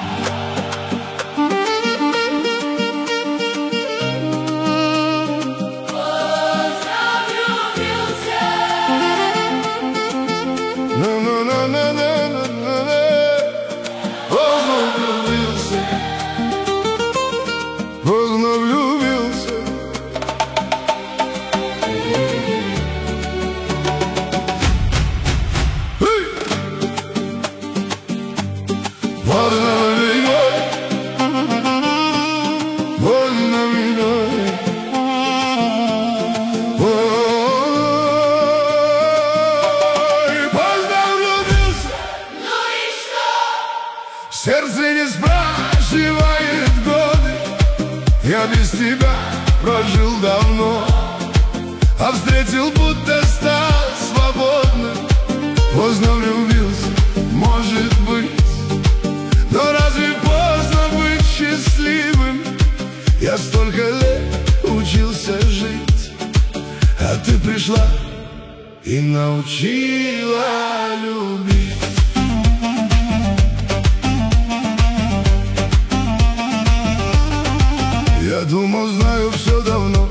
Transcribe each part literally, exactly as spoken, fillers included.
Сердце не спрашивает годы, я без тебя прожил давно, а встретил, будто стал свободным. Поздно влюбился, может быть, но разве поздно быть счастливым? Я столько лет учился жить, а ты пришла и научила любить. Я думал, знаю все давно,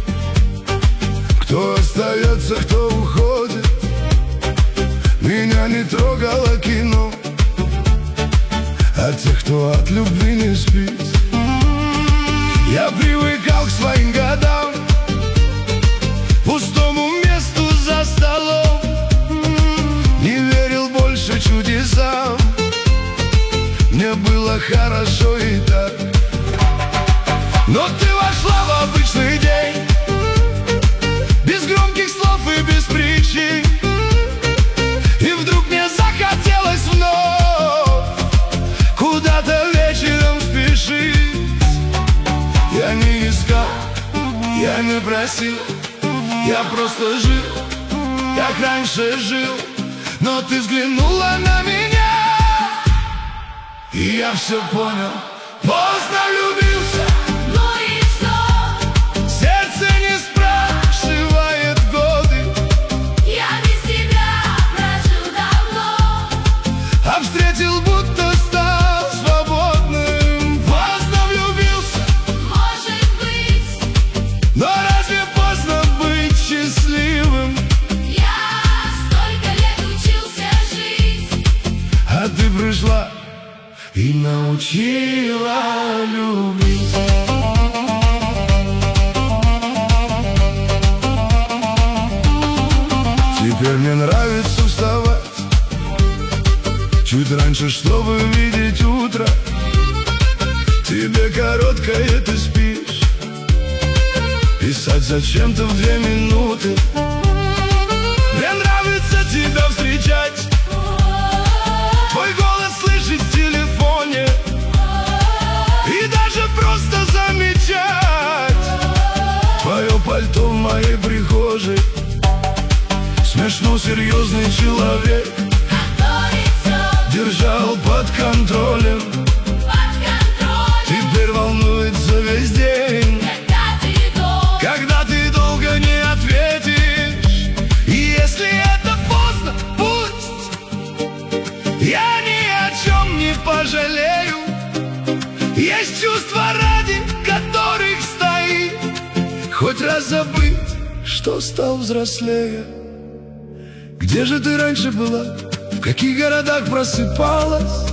кто остается, кто уходит. Меня не трогало кино, а тех, кто от любви не спит. Я привыкал к своим годам, пустому месту за столом, не верил больше чудесам. Мне было хорошо и так. Но ты вошла в обычный день, без громких слов и без причин, и вдруг мне захотелось вновь куда-то вечером спешить. Я не искал, я не просил, я просто жил, как раньше жил. Но ты взглянула на меня, и я все понял. Поздно влюбился, встретил, будто стал свободным. Поздно влюбился, может быть, но разве поздно быть счастливым? Я столько лет учился жить, а ты пришла и научила любить. Теперь мне нравится вставать чуть раньше, чтобы видеть утро. Тебе короткое, ты спишь, писать зачем-то в две минуты. Мне нравится тебя встречать, твой голос слышать в телефоне, и даже просто замечать твое пальто в моей прихожей. Смешно серьезный человек держал под контролем, под контролем. Теперь волнуется весь день, Когда ты долго, когда ты долго не ответишь. И если это поздно, пусть, я ни о чем не пожалею. Есть чувства, ради которых стоит хоть раз забыть, что стал взрослее. Где же ты раньше была? В каких городах просыпалась?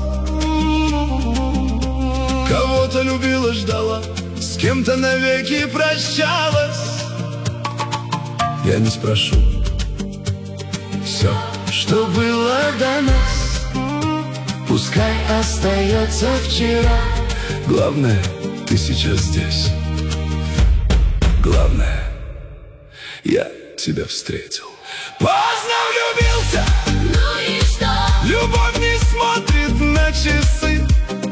Кого-то любила, ждала, с кем-то навеки прощалась. Я не спрошу. Все, что было до нас, пускай остается вчера. Главное, ты сейчас здесь. Главное, я тебя встретил. Поздно влюбился, ну и что? любовь не смотрит на часы.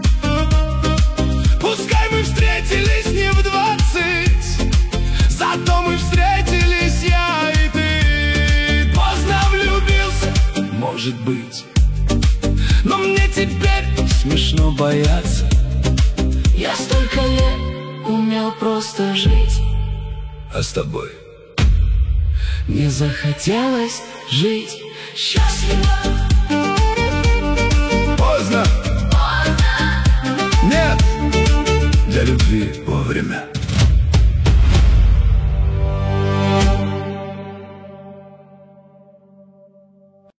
Пускай мы встретились не в двадцать, зато мы встретились, я и ты. Поздно влюбился, может быть, но мне теперь смешно бояться. Я столько лет умел просто жить, А с тобой не захотелось жить счастливо. поздно, Поздно, любви вовремя.